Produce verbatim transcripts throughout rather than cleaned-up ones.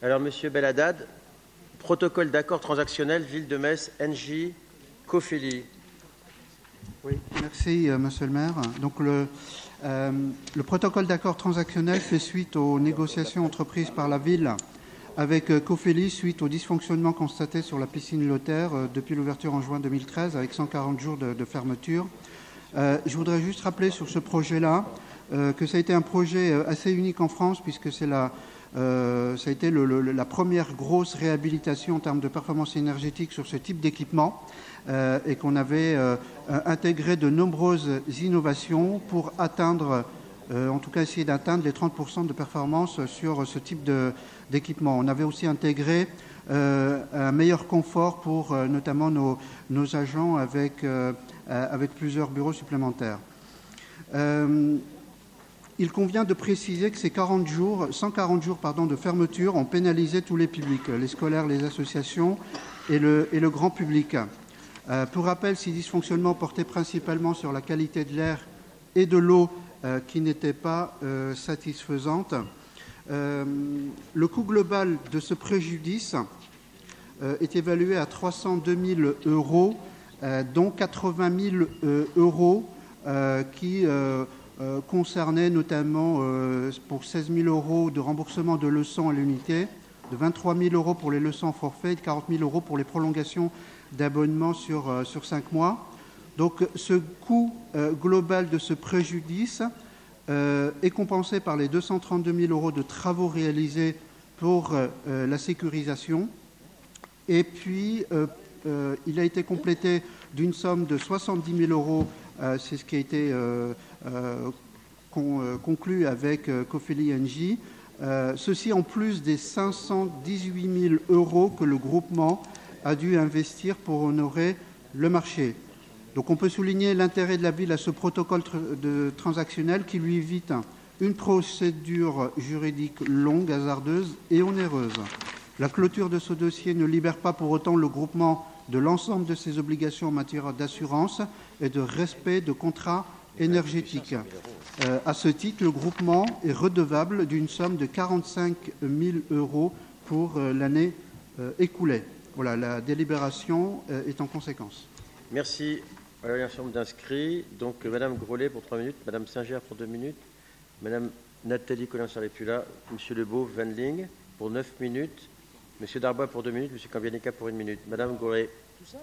Alors, Monsieur Belhaddad, protocole d'accord transactionnel Ville de Metz, Engie, Cofeli. Oui, merci, euh, Monsieur le maire. Donc, le, euh, le protocole d'accord transactionnel fait suite aux négociations entreprises par la ville avec euh, Cofeli suite au dysfonctionnement constaté sur la piscine Lothaire euh, depuis l'ouverture en juin deux mille treize avec cent quarante jours de, de fermeture. Euh, je voudrais juste rappeler sur ce projet-là euh, que ça a été un projet assez unique en France puisque c'est la, euh, ça a été le, le, la première grosse réhabilitation en termes de performance énergétique sur ce type d'équipement. Euh, et qu'on avait euh, intégré de nombreuses innovations pour atteindre, euh, en tout cas essayer d'atteindre les trente pour cent de performance sur ce type de, d'équipement. On avait aussi intégré euh, un meilleur confort pour euh, notamment nos, nos agents avec, euh, avec plusieurs bureaux supplémentaires. Euh, il convient de préciser que ces quarante jours, cent quarante jours pardon, de fermeture ont pénalisé tous les publics, les scolaires, les associations et le, et le grand public. Euh, pour rappel, ces dysfonctionnements portaient principalement sur la qualité de l'air et de l'eau euh, qui n'étaient pas euh, satisfaisantes. Euh, le coût global de ce préjudice euh, est évalué à trois cent deux mille euros, euh, dont quatre-vingt mille euh, euros euh, qui euh, euh, concernaient notamment euh, pour seize mille euros de remboursement de leçons à l'unité, de vingt-trois mille euros pour les leçons forfait et de quarante mille euros pour les prolongations d'abonnement sur, euh, sur cinq mois. Donc ce coût euh, global de ce préjudice euh, est compensé par les deux cent trente-deux mille euros de travaux réalisés pour euh, la sécurisation. Et puis, euh, euh, il a été complété d'une somme de soixante-dix mille euros, euh, c'est ce qui a été euh, euh, con, euh, conclu avec euh, Cofeli Engie. Euh, ceci en plus des cinq cent dix-huit mille euros que le groupement a dû investir pour honorer le marché. Donc on peut souligner l'intérêt de la ville à ce protocole tr- de transactionnel qui lui évite une procédure juridique longue, hasardeuse et onéreuse. La clôture de ce dossier ne libère pas pour autant le groupement de l'ensemble de ses obligations en matière d'assurance et de respect de contrats énergétiques. Euh, à ce titre, le groupement est redevable d'une somme de quarante-cinq mille euros pour euh, l'année euh, écoulée. Voilà, la délibération euh, est en conséquence. Merci. Alors, il y a un certain nombre d'inscrits. Donc, euh, Madame Grolet pour trois minutes, Madame Singer pour deux minutes, Madame Nathalie Colin-Sarlepula, Monsieur Lebeau, Vanling pour neuf minutes, Monsieur Darbois pour deux minutes, Monsieur Cambianica pour une minute. Madame Grolet. Tout ça ?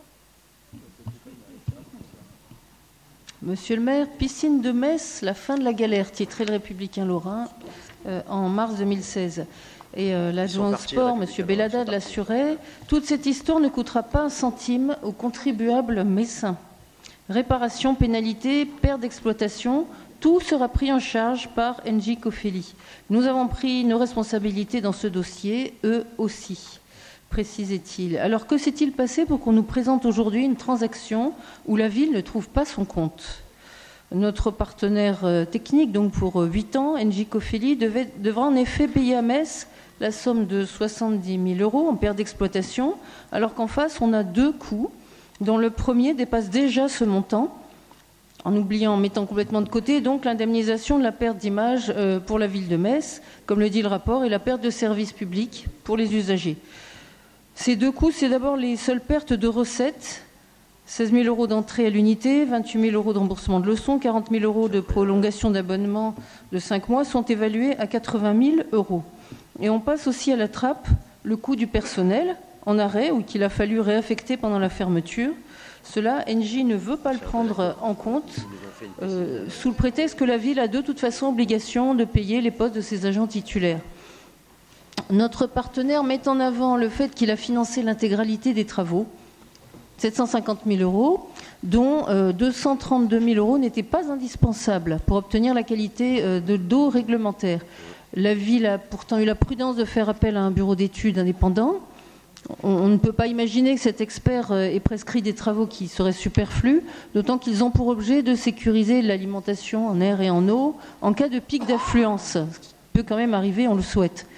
Monsieur le maire, piscine de Metz, la fin de la galère, titré le Républicain Lorrain euh, en mars deux mille seize. Et euh, l'adjoint au sport, M. Belhaddad, l'assurait, toute cette histoire ne coûtera pas un centime aux contribuables messins. Réparation, pénalité, perte d'exploitation, tout sera pris en charge par Engie Cofeli. Nous avons pris nos responsabilités dans ce dossier, eux aussi, précisait-il. Alors que s'est-il passé pour qu'on nous présente aujourd'hui une transaction où la ville ne trouve pas son compte ? Notre partenaire technique, donc pour huit ans, Engie Cofeli, devait, devra en effet payer à Metz la somme de soixante-dix mille euros en perte d'exploitation, alors qu'en face, on a deux coûts, dont le premier dépasse déjà ce montant, en oubliant, en mettant complètement de côté, donc l'indemnisation de la perte d'image pour la ville de Metz, comme le dit le rapport, et la perte de services publics pour les usagers. Ces deux coûts, c'est d'abord les seules pertes de recettes, seize mille euros d'entrée à l'unité, vingt-huit mille euros de remboursement de leçons, quarante mille euros de prolongation d'abonnement de cinq mois sont évalués à quatre-vingt mille euros. Et on passe aussi à la trappe le coût du personnel en arrêt ou qu'il a fallu réaffecter pendant la fermeture. Cela, Engie ne veut pas le prendre en compte euh, sous le prétexte que la ville a de toute façon obligation de payer les postes de ses agents titulaires. Notre partenaire met en avant le fait qu'il a financé l'intégralité des travaux, sept cent cinquante mille euros, dont euh, deux cent trente-deux mille euros n'étaient pas indispensables pour obtenir la qualité euh, de d'eau réglementaire. La ville a pourtant eu la prudence de faire appel à un bureau d'études indépendant. On, on ne peut pas imaginer que cet expert euh, ait prescrit des travaux qui seraient superflus, d'autant qu'ils ont pour objet de sécuriser l'alimentation en air et en eau en cas de pic d'affluence, ce qui peut quand même arriver, on le souhaite.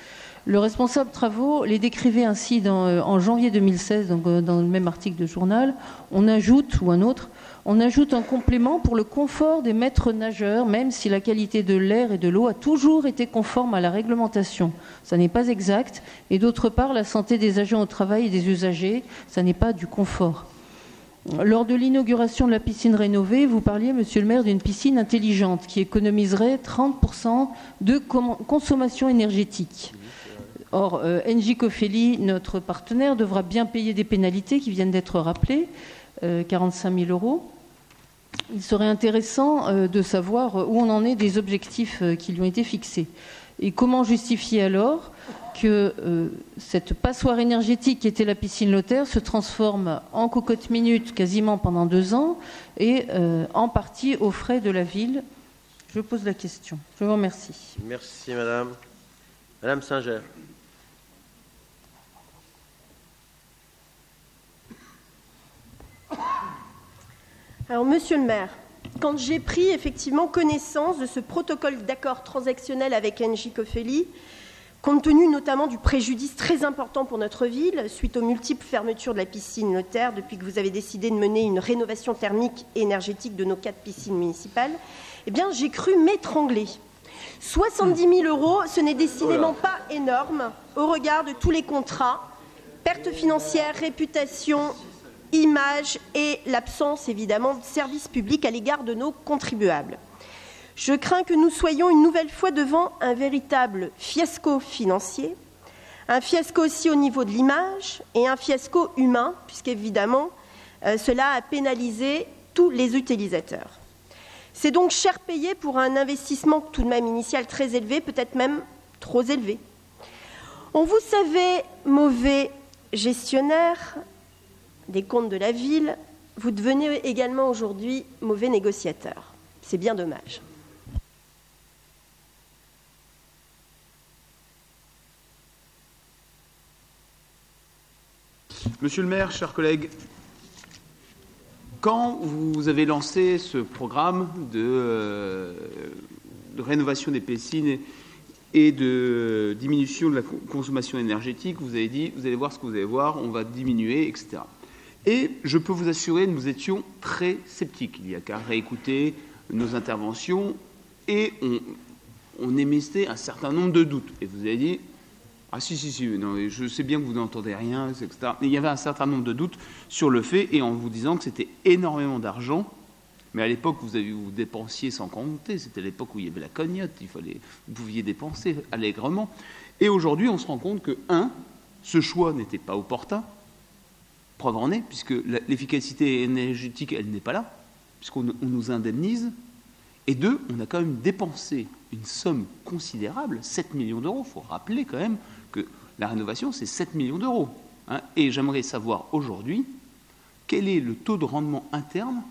Le responsable travaux les décrivait ainsi dans, euh, en janvier deux mille seize, donc, euh, dans le même article de journal. On ajoute, ou un autre, on ajoute un complément pour le confort des maîtres nageurs, même si la qualité de l'air et de l'eau a toujours été conforme à la réglementation. Ça n'est pas exact. Et d'autre part, la santé des agents au travail et des usagers, ça n'est pas du confort. Lors de l'inauguration de la piscine rénovée, vous parliez, monsieur le maire, d'une piscine intelligente qui économiserait trente pour cent de consommation énergétique. Or, euh, Engie Cophélie, notre partenaire, devra bien payer des pénalités qui viennent d'être rappelées, euh, quarante-cinq mille euros. Il serait intéressant euh, de savoir où on en est des objectifs euh, qui lui ont été fixés. Et comment justifier alors que euh, cette passoire énergétique qui était la piscine Lothaire se transforme en cocotte minute quasiment pendant deux ans et euh, en partie aux frais de la ville? Je pose la question. Je vous remercie. Merci, madame. Madame Singer. Alors, monsieur le maire, quand j'ai pris effectivement connaissance de ce protocole d'accord transactionnel avec Engie Cophélie, compte tenu notamment du préjudice très important pour notre ville, suite aux multiples fermetures de la piscine Lothaire, depuis que vous avez décidé de mener une rénovation thermique et énergétique de nos quatre piscines municipales, eh bien, j'ai cru m'étrangler. soixante-dix mille euros, ce n'est décidément pas énorme au regard de tous les contrats, pertes financières, réputation, image et l'absence, évidemment, de services publics à l'égard de nos contribuables. Je crains que nous soyons une nouvelle fois devant un véritable fiasco financier, un fiasco aussi au niveau de l'image et un fiasco humain, puisqu'évidemment, euh, cela a pénalisé tous les utilisateurs. C'est donc cher payé pour un investissement tout de même initial très élevé, peut-être même trop élevé. On vous savait mauvais gestionnaire des comptes de la ville, vous devenez également aujourd'hui mauvais négociateur. C'est bien dommage. Monsieur le maire, chers collègues, quand vous avez lancé ce programme de, euh, de rénovation des piscines et de diminution de la consommation énergétique, vous avez dit, vous allez voir ce que vous allez voir, on va diminuer, et cetera. Et je peux vous assurer, nous étions très sceptiques. Il n'y a qu'à réécouter nos interventions et on, on émettait un certain nombre de doutes. Et vous avez dit, ah si, si, si, non, je sais bien que vous n'entendez rien, et cetera. Mais il y avait un certain nombre de doutes sur le fait et en vous disant que c'était énormément d'argent. Mais à l'époque, vous, avez, vous dépensiez sans compter. C'était l'époque où il y avait la cognotte. Il fallait, vous pouviez dépenser allègrement. Et aujourd'hui, on se rend compte que, un, ce choix n'était pas opportun. Preuve en est, puisque l'efficacité énergétique, elle n'est pas là, puisqu'on on nous indemnise. Et deux, on a quand même dépensé une somme considérable, sept millions d'euros. Il faut rappeler quand même que la rénovation, c'est sept millions d'euros. Hein. Et j'aimerais savoir aujourd'hui quel est le taux de rendement interne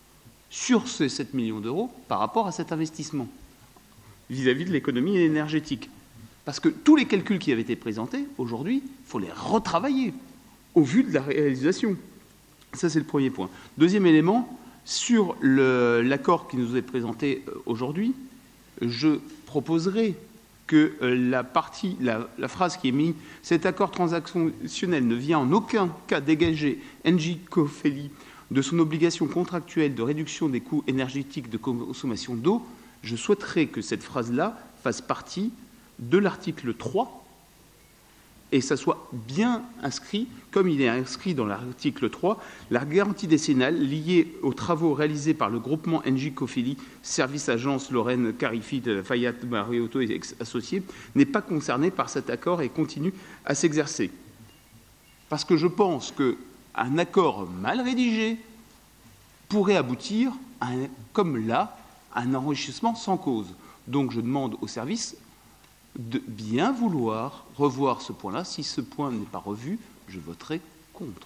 sur ces sept millions d'euros par rapport à cet investissement vis-à-vis de l'économie énergétique. Parce que tous les calculs qui avaient été présentés, aujourd'hui, il faut les retravailler au vu de la réalisation. Ça, c'est le premier point. Deuxième élément, sur l'accord qui nous est présenté aujourd'hui, je proposerai que la, partie, la, la phrase qui est mise « Cet accord transactionnel ne vient en aucun cas dégager Engie Cophélie de son obligation contractuelle de réduction des coûts énergétiques de consommation d'eau », je souhaiterais que cette phrase-là fasse partie de l'article trois et ça soit bien inscrit, comme il est inscrit dans l'article trois, la garantie décennale liée aux travaux réalisés par le groupement Engie Cophélie, Service Agence Lorraine Carifi de Lafayette, Mariotto et associés, n'est pas concernée par cet accord et continue à s'exercer. Parce que je pense qu'un accord mal rédigé pourrait aboutir, à un, comme là, à un enrichissement sans cause. Donc je demande au service de bien vouloir revoir ce point-là. Si ce point n'est pas revu, je voterai contre.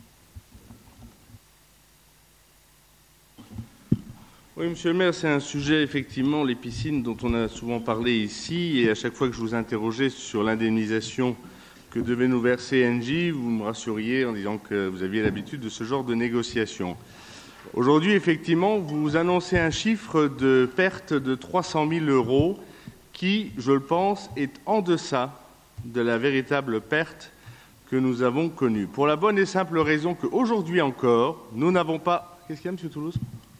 Oui, monsieur le maire, c'est un sujet, effectivement, les piscines, dont on a souvent parlé ici, et à chaque fois que je vous interrogeais sur l'indemnisation que devait nous verser Engie, vous me rassuriez en disant que vous aviez l'habitude de ce genre de négociation. Aujourd'hui, effectivement, vous annoncez un chiffre de perte de trois cent mille euros qui, je le pense, est en deçà de la véritable perte que nous avons connue. Pour la bonne et simple raison qu'aujourd'hui encore, nous n'avons pas... Qu'est-ce qu'il y a, M. Toulouse ?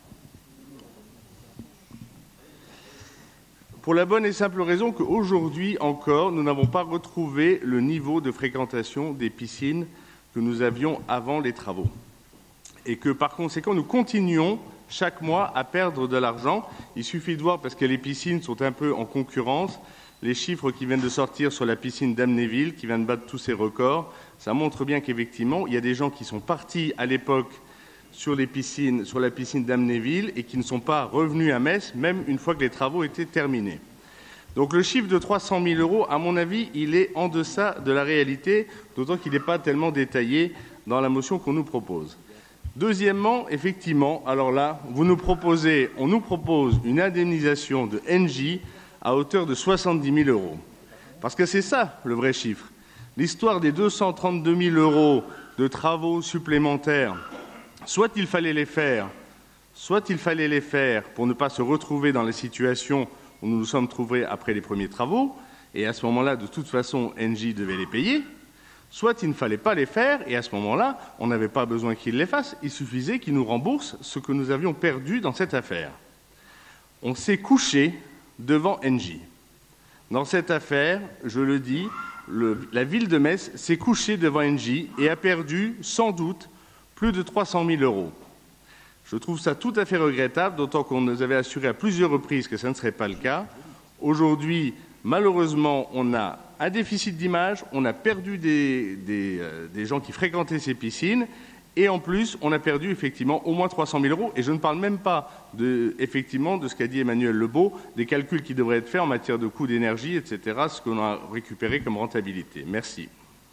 Pour la bonne et simple raison qu'aujourd'hui encore, nous n'avons pas retrouvé le niveau de fréquentation des piscines que nous avions avant les travaux. Et que, par conséquent, nous continuons chaque mois à perdre de l'argent. Il suffit de voir, parce que les piscines sont un peu en concurrence, les chiffres qui viennent de sortir sur la piscine d'Amnéville, qui vient de battre tous ses records, ça montre bien qu'effectivement, il y a des gens qui sont partis à l'époque sur les piscines, sur la piscine d'Amnéville et qui ne sont pas revenus à Metz, même une fois que les travaux étaient terminés. Donc le chiffre de trois cent mille euros, à mon avis, il est en deçà de la réalité, d'autant qu'il n'est pas tellement détaillé dans la motion qu'on nous propose. Deuxièmement, effectivement, alors là, vous nous proposez, on nous propose une indemnisation de Engie à hauteur de soixante-dix mille euros. Parce que c'est ça le vrai chiffre. L'histoire des deux cent trente-deux mille euros de travaux supplémentaires, soit il fallait les faire, soit il fallait les faire pour ne pas se retrouver dans la situation où nous nous sommes trouvés après les premiers travaux, et à ce moment-là, de toute façon, Engie devait les payer, soit il ne fallait pas les faire, et à ce moment-là, on n'avait pas besoin qu'ils les fassent, il suffisait qu'ils nous remboursent ce que nous avions perdu dans cette affaire. On s'est couché devant Engie. Dans cette affaire, je le dis, le, la ville de Metz s'est couchée devant Engie et a perdu, sans doute, plus de trois cent mille euros. Je trouve ça tout à fait regrettable, d'autant qu'on nous avait assuré à plusieurs reprises que ça ne serait pas le cas. Aujourd'hui, malheureusement, on a un déficit d'image, on a perdu des, des, euh, des gens qui fréquentaient ces piscines, et en plus, on a perdu effectivement au moins trois cent mille euros. Et je ne parle même pas de, effectivement, de ce qu'a dit Emmanuel Lebeau, des calculs qui devraient être faits en matière de coûts d'énergie, et cetera, ce qu'on a récupéré comme rentabilité. Merci.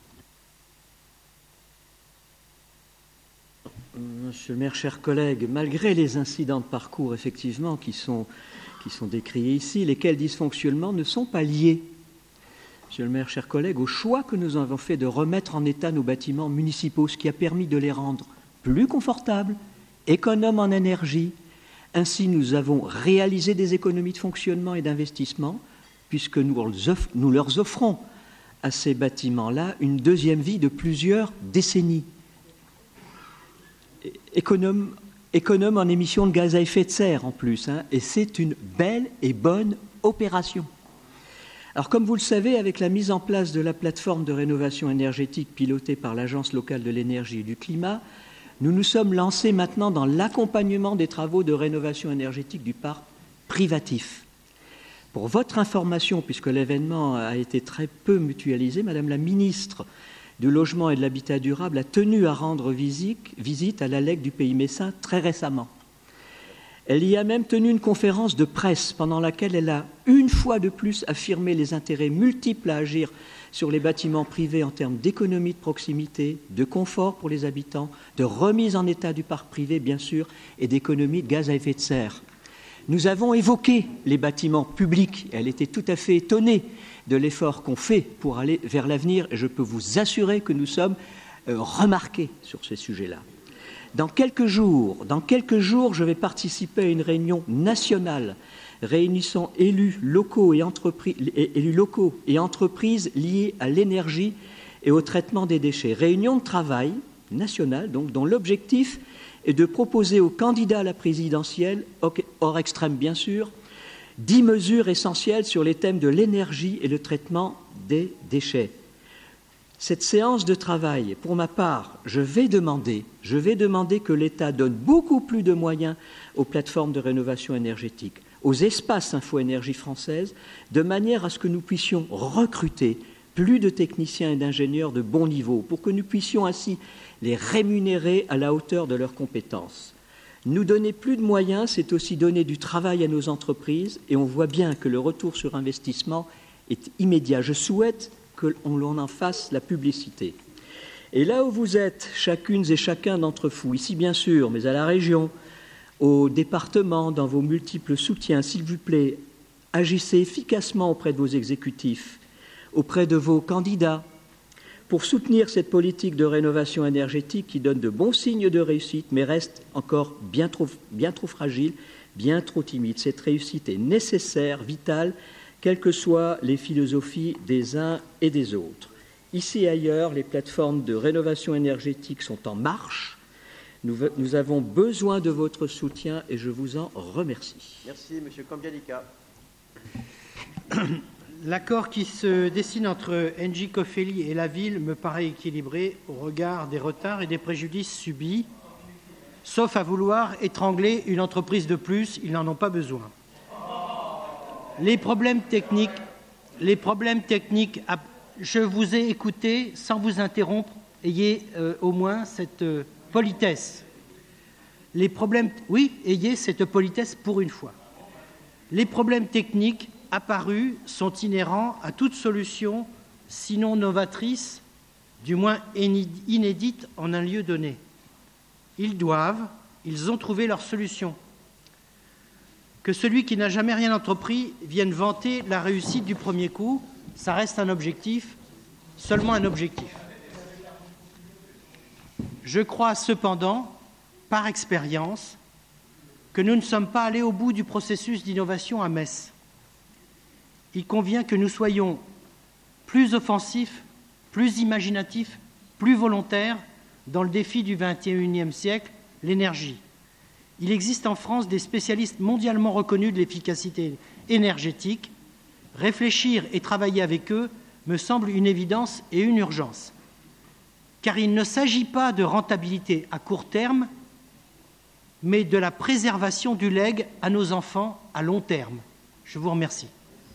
Monsieur le maire, chers collègues, malgré les incidents de parcours, effectivement, qui sont, qui sont décriés ici, lesquels dysfonctionnements ne sont pas liés, monsieur le maire, chers collègues, au choix que nous avons fait de remettre en état nos bâtiments municipaux, ce qui a permis de les rendre plus confortables, économes en énergie. Ainsi, nous avons réalisé des économies de fonctionnement et d'investissement, puisque nous, nous leur offrons à ces bâtiments-là une deuxième vie de plusieurs décennies. Économe, économe en émissions de gaz à effet de serre en plus, hein, et c'est une belle et bonne opération. Alors comme vous le savez, avec la mise en place de la plateforme de rénovation énergétique pilotée par l'Agence locale de l'énergie et du climat, nous nous sommes lancés maintenant dans l'accompagnement des travaux de rénovation énergétique du parc privatif. Pour votre information, puisque l'événement a été très peu mutualisé, Madame la ministre du Logement et de l'Habitat durable a tenu à rendre visite, visite à l'A L E C du Pays Messin très récemment. Elle y a même tenu une conférence de presse pendant laquelle elle a une fois de plus affirmé les intérêts multiples à agir sur les bâtiments privés en termes d'économie de proximité, de confort pour les habitants, de remise en état du parc privé bien sûr et d'économie de gaz à effet de serre. Nous avons évoqué les bâtiments publics. Elle était tout à fait étonnée de l'effort qu'on fait pour aller vers l'avenir et je peux vous assurer que nous sommes euh, remarqués sur ces sujets-là. Dans quelques jours, dans quelques jours, je vais participer à une réunion nationale réunissant élus locaux et entreprises, élus locaux et entreprises liées à l'énergie et au traitement des déchets. Réunion de travail nationale, donc, dont l'objectif est de proposer aux candidats à la présidentielle, hors extrême bien sûr, dix mesures essentielles sur les thèmes de l'énergie et le traitement des déchets. Cette séance de travail, pour ma part, je vais demander, je vais demander que l'État donne beaucoup plus de moyens aux plateformes de rénovation énergétique, aux espaces info-énergie françaises, de manière à ce que nous puissions recruter plus de techniciens et d'ingénieurs de bon niveau, pour que nous puissions ainsi les rémunérer à la hauteur de leurs compétences. Nous donner plus de moyens, c'est aussi donner du travail à nos entreprises, et on voit bien que le retour sur investissement est immédiat. Je souhaite qu'on en fasse la publicité. Et là où vous êtes, chacune et chacun d'entre vous, ici bien sûr, mais à la région, au département, dans vos multiples soutiens, s'il vous plaît, agissez efficacement auprès de vos exécutifs, auprès de vos candidats, pour soutenir cette politique de rénovation énergétique qui donne de bons signes de réussite, mais reste encore bien trop, bien trop fragile, bien trop timide. Cette réussite est nécessaire, vitale, quelles que soient les philosophies des uns et des autres. Ici et ailleurs, les plateformes de rénovation énergétique sont en marche. Nous, nous avons besoin de votre soutien et je vous en remercie. Merci, M. Cambialica. L'accord qui se dessine entre Engie Cofeli et la ville me paraît équilibré au regard des retards et des préjudices subis, sauf à vouloir étrangler une entreprise de plus, ils n'en ont pas besoin. Les problèmes techniques, les problèmes techniques, je vous ai écouté sans vous interrompre, ayez euh, au moins cette euh, politesse. Les problèmes, oui, ayez cette politesse pour une fois. Les problèmes techniques apparus sont inhérents à toute solution, sinon novatrice, du moins inédite en un lieu donné. Ils doivent, ils ont trouvé leur solution. Que celui qui n'a jamais rien entrepris vienne vanter la réussite du premier coup, ça reste un objectif, seulement un objectif. Je crois cependant, par expérience, que nous ne sommes pas allés au bout du processus d'innovation à Metz. Il convient que nous soyons plus offensifs, plus imaginatifs, plus volontaires dans le défi du vingt et unième siècle, l'énergie. Il existe en France des spécialistes mondialement reconnus de l'efficacité énergétique. Réfléchir et travailler avec eux me semble une évidence et une urgence. Car il ne s'agit pas de rentabilité à court terme, mais de la préservation du legs à nos enfants à long terme. Je vous remercie.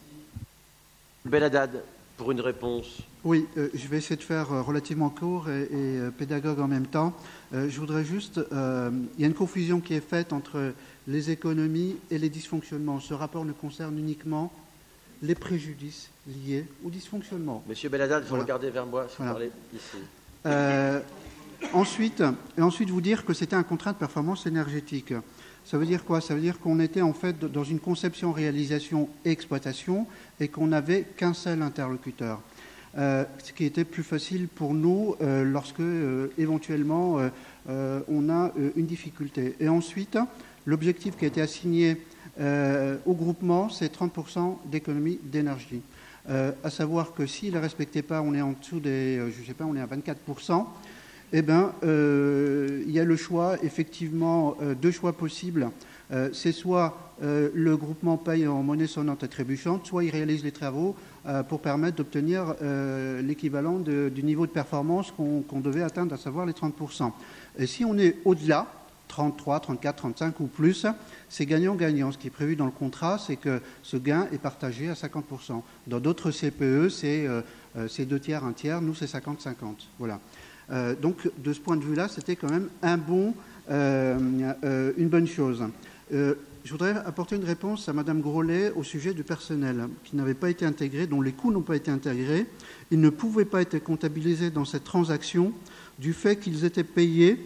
Belhaddad, pour une réponse. Oui, euh, je vais essayer de faire euh, relativement court et, et euh, pédagogue en même temps. Euh, je voudrais juste... Euh, il y a une confusion qui est faite entre les économies et les dysfonctionnements. Ce rapport ne concerne uniquement les préjudices liés au dysfonctionnement. Monsieur Belhaddad, il faut voilà. regarder vers moi si voilà. vous parlez ici. Euh, ensuite, et ensuite, vous dire que c'était un contrat de performance énergétique. Ça veut dire quoi? Ça veut dire qu'on était en fait dans une conception, réalisation et exploitation et qu'on n'avait qu'un seul interlocuteur. Euh, ce qui était plus facile pour nous euh, lorsque, euh, éventuellement, euh, euh, on a euh, une difficulté. Et ensuite, l'objectif qui a été assigné euh, au groupement, c'est trente pour cent d'économie d'énergie. Euh, à savoir que s'il ne le respectait pas, on est en dessous des, euh, je sais pas, on est à vingt-quatre pour cent. Eh bien, euh, il y a le choix, effectivement, euh, deux choix possibles. Euh, c'est soit euh, le groupement paye en monnaie sonnante et trébuchante, soit il réalise les travaux euh, pour permettre d'obtenir euh, l'équivalent de, du niveau de performance qu'on, qu'on devait atteindre, à savoir les trente pour cent. Et si on est au-delà, trente-trois, trente-quatre, trente-cinq ou plus, c'est gagnant-gagnant. Ce qui est prévu dans le contrat, c'est que ce gain est partagé à cinquante pour cent. Dans d'autres C P E, c'est, euh, c'est deux tiers, un tiers. Nous, c'est cinquante cinquante. Voilà. Euh, donc, de ce point de vue-là, c'était quand même un bon, euh, euh, une bonne chose. Euh, je voudrais apporter une réponse à Mme Grollet au sujet du personnel qui n'avait pas été intégré, dont les coûts n'ont pas été intégrés. Ils ne pouvaient pas être comptabilisés dans cette transaction du fait qu'ils étaient payés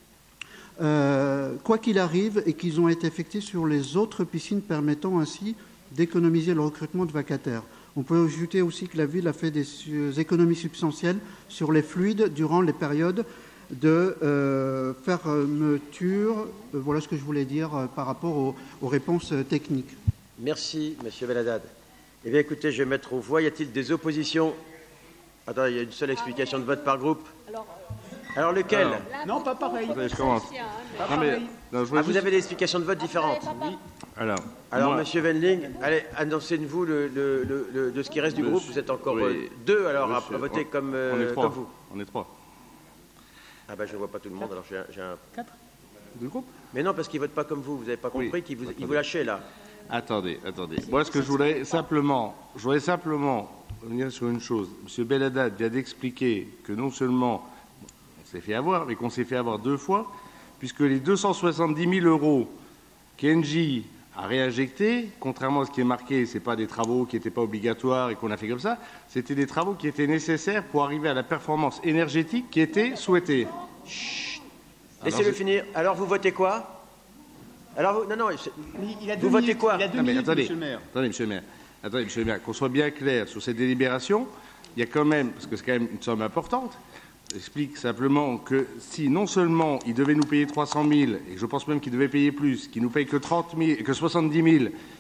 euh, quoi qu'il arrive et qu'ils ont été effectués sur les autres piscines, permettant ainsi d'économiser le recrutement de vacataires. On peut ajouter aussi que la ville a fait des économies substantielles sur les fluides durant les périodes de euh, fermeture. Euh, voilà ce que je voulais dire euh, par rapport aux, aux réponses euh, techniques. Merci, M. Belhaddad. Eh bien, écoutez, je vais mettre aux voix. Y a-t-il des oppositions? Attends, il y a une seule explication de vote par groupe. Alors, lequel? Alors, Non, pas pareil. Attendez, je commence. Non, mais, non, je ah, Vous juste... avez des explications de vote différentes? Oui. Alors, Alors moi... M. Wendling, allez, annoncez-vous le, le, le, le, de ce qui reste du Monsieur, groupe. Vous êtes encore oui, euh, deux alors monsieur, à voter on, comme, euh, on est trois. comme vous. On est trois. Ah ben je ne vois pas tout le monde, alors j'ai un... J'ai un... Quatre de groupe. Mais non, parce qu'ils ne votent pas comme vous. Vous n'avez pas compris Oui. qu'ils vous, ils vous lâchaient là. Attendez, attendez. Moi, ce que je voulais simplement, je voudrais simplement revenir sur une chose. M. Belhaddad vient d'expliquer que non seulement on s'est fait avoir, mais qu'on s'est fait avoir deux fois, puisque les deux cent soixante-dix mille euros qu'Engie a réinjectés, contrairement à ce qui est marqué, ce n'est pas des travaux qui n'étaient pas obligatoires et qu'on a fait comme ça, c'était des travaux qui étaient nécessaires pour arriver à la performance énergétique qui était souhaitée. Chut. Laissez-le finir. Alors vous votez quoi? Alors vous... Non, non, Il a vous votez minutes, quoi? Il a deux Non, mais minutes, attendez, monsieur le maire. attendez, monsieur le maire. Attendez, monsieur le maire, qu'on soit bien clair sur cette délibération, il y a quand même, parce que c'est quand même une somme importante, j'explique simplement que si non seulement il devait nous payer trois cent mille, et je pense même qu'il devait payer plus, qu'il nous paye que, trente mille, que soixante-dix mille,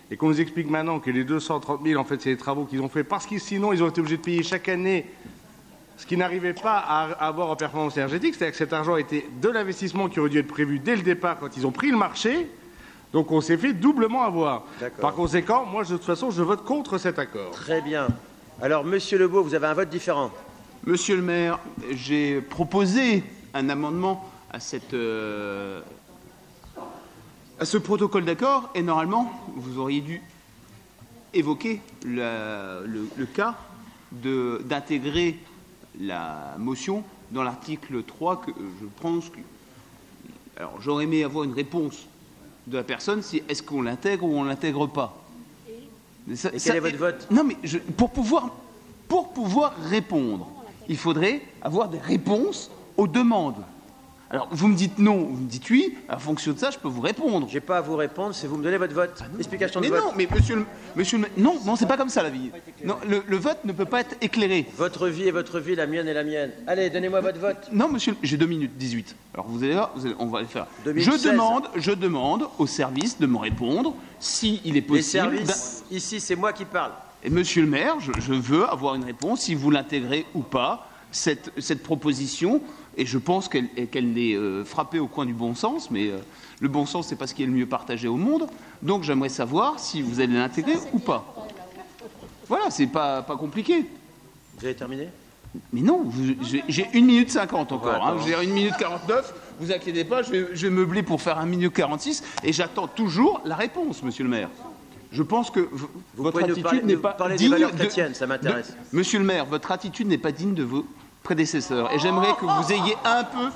et qu'on nous explique maintenant que les deux cent trente mille, en fait, c'est les travaux qu'ils ont fait, parce que sinon, ils ont été obligés de payer chaque année ce qu'ils n'arrivaient pas à avoir en performance énergétique, c'est-à-dire que cet argent était de l'investissement qui aurait dû être prévu dès le départ quand ils ont pris le marché, donc on s'est fait doublement avoir. Par conséquent, moi, de toute façon, je vote contre cet accord. Très bien. Alors, Monsieur Lebeau, vous avez un vote différent. Monsieur le maire, j'ai proposé un amendement à, cette, euh, à ce protocole d'accord, et normalement, vous auriez dû évoquer la, le, le cas d'intégrer la motion dans l'article trois que je pense que... Alors, j'aurais aimé avoir une réponse de la personne, si est-ce qu'on l'intègre ou on ne l'intègre pas. Et ça, quel ça, est votre vote? Non, mais je, pour, pouvoir, pour pouvoir répondre, il faudrait avoir des réponses aux demandes. Alors, vous me dites non, vous me dites oui, en fonction de ça, je peux vous répondre. Je n'ai pas à vous répondre, c'est vous me donnez votre vote. Ah Explication mais de vote. vote. Non, mais monsieur le... Monsieur le non, non, c'est pas comme ça, la vie. Non, le, le vote ne peut pas être éclairé. Votre vie est votre vie, la mienne est la mienne. Allez, donnez-moi votre vote. Non, monsieur, j'ai deux minutes dix-huit. Alors, vous allez voir, vous allez, on va le faire. deux mille seize. Je demande, je demande au service de me répondre s'il est possible... Les services, ici, c'est moi qui parle. Et monsieur le maire, je, je veux avoir une réponse, si vous l'intégrez ou pas, cette, cette proposition... Et je pense qu'elle qu'elle est euh, frappée au coin du bon sens, mais euh, le bon sens, c'est pas ce qui est le mieux partagé au monde. Donc j'aimerais savoir si vous allez l'intégrer ou pas. Voilà, c'est pas, pas compliqué. Vous avez terminé? Mais non, j'ai une minute cinquante encore. Ouais, hein, j'ai une minute quarante-neuf, vous inquiétez pas, je vais, je vais meubler pour faire un minute quarante-six, et j'attends toujours la réponse, monsieur le maire. Je pense que vous votre attitude n'est pas parler digne des valeurs de, chrétiennes, ça m'intéresse. Monsieur le maire, votre attitude n'est pas digne de vos prédécesseurs. Et j'aimerais que vous ayez un peu...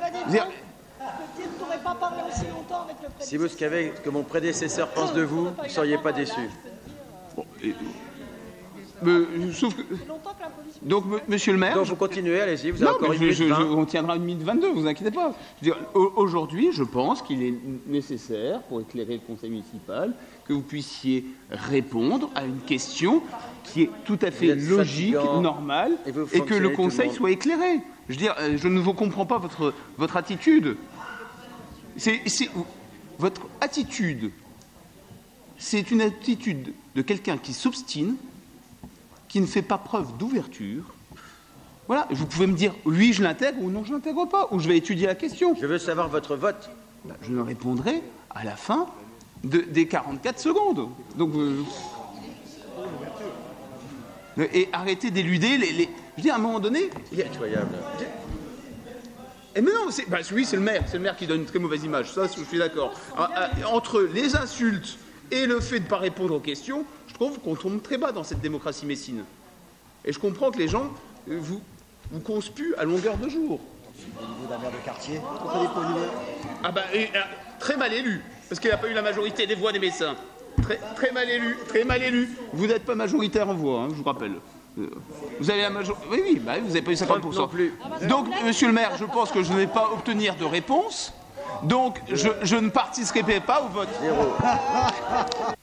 Si vous savez que mon prédécesseur pense de vous, vous ne seriez pas déçu. Bon, et, euh, sauf que... Donc, monsieur le maire... Donc, vous continuez, allez-y, vous avez non, encore une je, minute je, vingt. Je, on tiendra une minute vingt-deux, vous inquiétez pas. Aujourd'hui, je pense qu'il est nécessaire, pour éclairer le conseil municipal, que vous puissiez répondre à une question qui est tout à fait logique, normale, et, et que le conseil le soit éclairé. Je veux dire, je ne vous comprends pas votre, votre attitude. C'est, c'est, votre attitude, c'est une attitude de quelqu'un qui s'obstine, qui ne fait pas preuve d'ouverture. Voilà, vous pouvez me dire oui, je l'intègre ou non, je ne l'intègre pas, ou je vais étudier la question. Je veux savoir votre vote. Ben, je ne répondrai à la fin de, des quarante-quatre secondes. Donc, euh, et arrêtez d'éluder les, les... Je dis à un moment donné... Incroyable. Eh mais non, c'est, bah, oui, c'est le maire, c'est le maire qui donne une très mauvaise image, ça, je suis d'accord. Entre les insultes et le fait de ne pas répondre aux questions, je trouve qu'on tombe très bas dans cette démocratie messine. Et je comprends que les gens euh, vous, vous conspuent à longueur de jour. Au niveau d'un maire de quartier, ah bah, et, euh, très mal élu, parce qu'il n'a pas eu la majorité des voix des Messins. Très, très mal élu, très mal élu. Vous n'êtes pas majoritaire en voix, hein, je vous rappelle. Vous avez la majorité. Oui, oui, bah, vous n'avez pas eu cinquante pour cent. Non plus. Donc, monsieur le maire, je pense que je ne vais pas obtenir de réponse. Donc, je, je ne participerai pas au vote. Zéro.